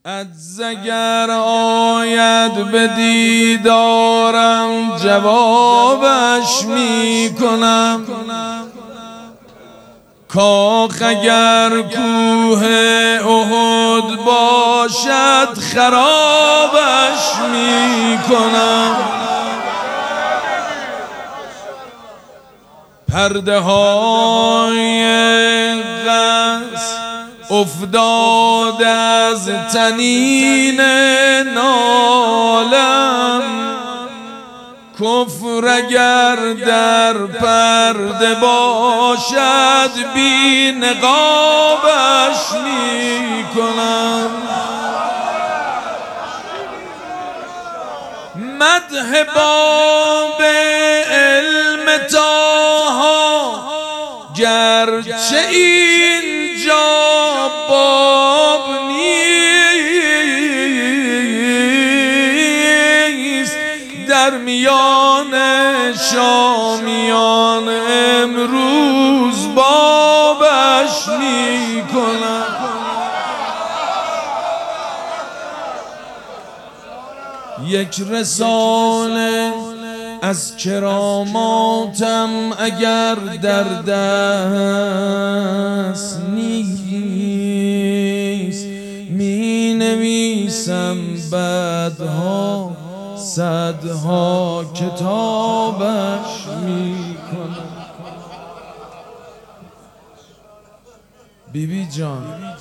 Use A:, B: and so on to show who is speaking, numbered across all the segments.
A: عجز اگر آید به دیدارم جوابش می کنم، کاخ اگر کوه احد باشد خرابش می کنم. پرده های قصر افتاد از طنین نالم، کفر اگر در پرده باشد بی نقابش می کنم. مدح باب علم طاها گرچه اینجا باب نیست، در میان شامیان امروز بابش می کنم. یک رساله از کراماتم اگر در دست نیست، می نویسم بعدها صدها کتابش می کنم. بیبی جان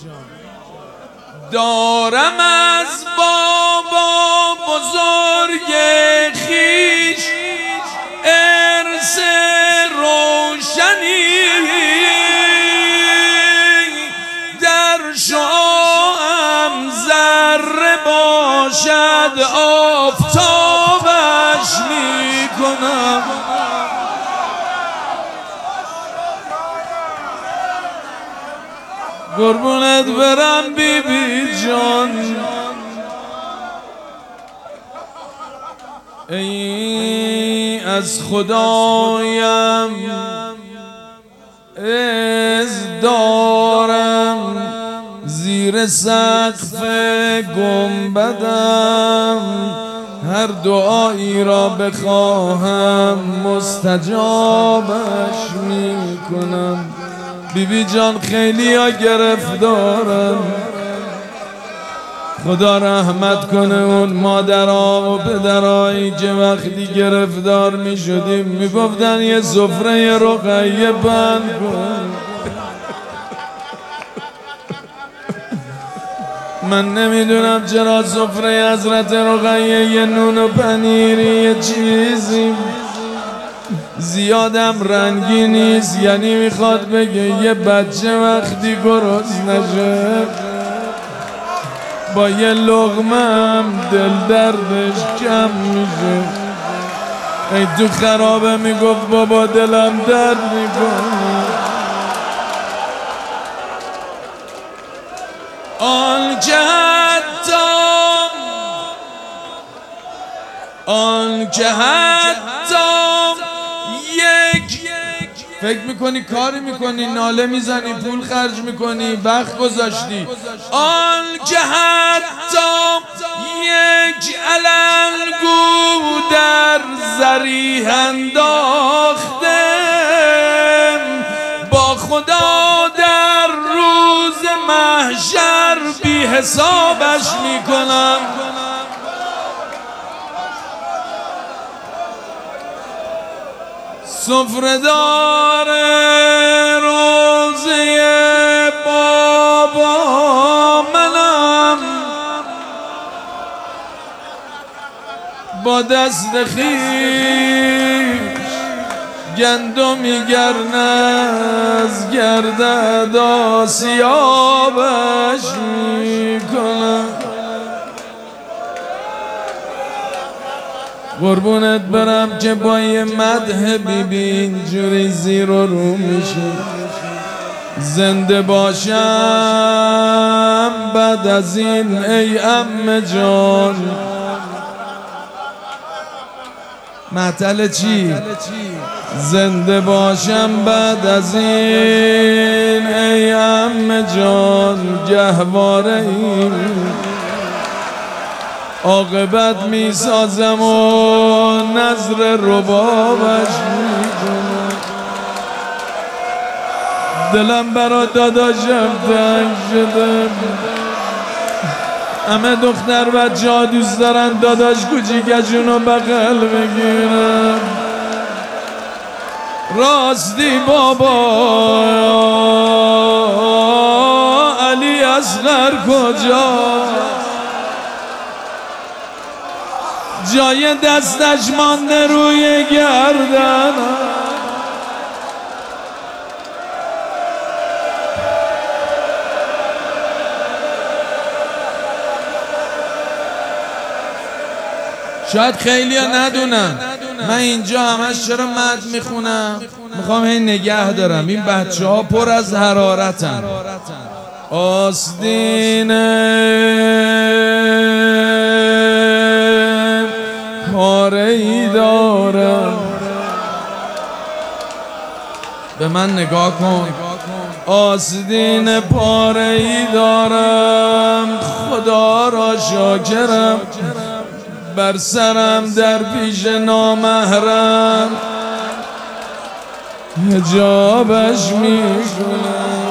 A: دارم از بابا بزرگ خویش ارث روشنی، در شعاعم ذره باشد آفتابش می کنم. قربونت برم بیبی جان، ای از خدایم از دارم زیر سقف گنبدم، هر دعایی را بخواهم مستجابش می کنم. بیبی جان خیلی ها گرفتارن، خدا رحمت کنه اون مادرها و پدرهایی که وقتی گرفتار می شدیم می گفتن یه سفره رقیه بند کن. من نمیدونم چرا سفره حضرت رقیه یه نون و پنیری یه چیزی زیادم رنگی نیست، یعنی میخواد بگه یه بچه وقتی گرسنه نشه با یه لقمه هم دل دردش کم میشه. ای تو خرابه میگفت بابا دلم درد میکنه. آن که حتی فکر میکنی کاری میکنی، ناله میزنی، پول خرج میکنی، وقت گذاشتی، آن که حتی یک علنگو در ذریح انداخته با خدا در روز محشر بی حسابش میکنم. سفره‌دار روزه بابا منم، با دست خویش گندمی گر از گردد آسیابش میکنم. قربونت برم که با یه مدح بیبی اینجوری زیر و رو میشه. زنده باشم بعد از این ای عمه جان. معطل چی؟ زنده باشم بعد از این ای عمه جان، گهواره این عاقبت میسازم و نظر ربابش میکنم. دلم برا داداشم تنگ شده، همه دختر بچه ها دوست دارن داداش کوچیکشونو بغل بگیرم. راستی بابا علی اصغر کجا؟ جای دستش مانده روی گردن. شاید خیلی ها ندونن من اینجا همش چرا مد میخونم، میخوام هی نگه دارم. این بچه ها پر از حرارتن. آستین پاره ای دارم، به من نگاه کن. آستین پاره ای دارم، خدا را شاکرم، بر سرم در پیش نامحرم حجابش میکنم.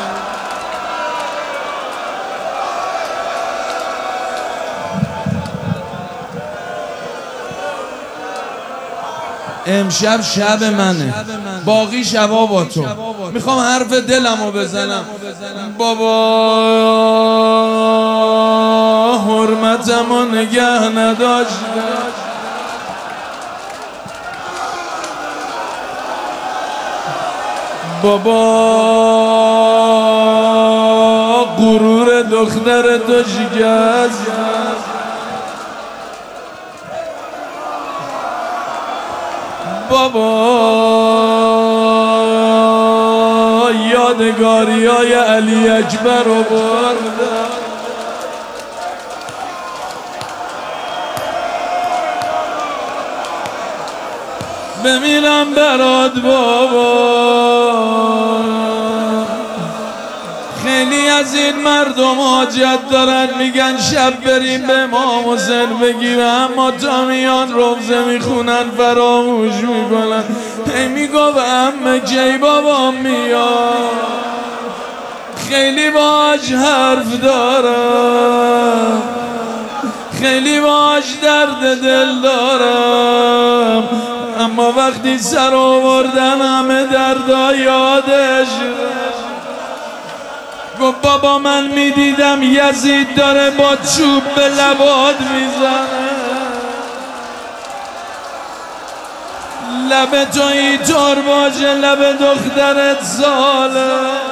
A: امشب شب منه، باقی شبا با تو. میخوام حرف دلمو بزنم. بابا حرمتمو نگه نداشتم، بابا غرور دختر تو شکست، بابا یادگاری های علی اکبر رو بردم. بمیرم برات بابا. خیلی از این مردم حاجت دارن میگن شب بریم به امام حسین بگیرم، اما تا میان روزه میخونن فراموش میکنن. هی میگم عمه کی بابا میاد، خیلی باش حرف دارم، خیلی باش درد دل دارم، اما وقتی سر آوردن همه دردا یادش. گفت بابا من میدیدم یزید داره با چوب به لبات میزنه، لب تو اینطور باشه لب دخترت ساله.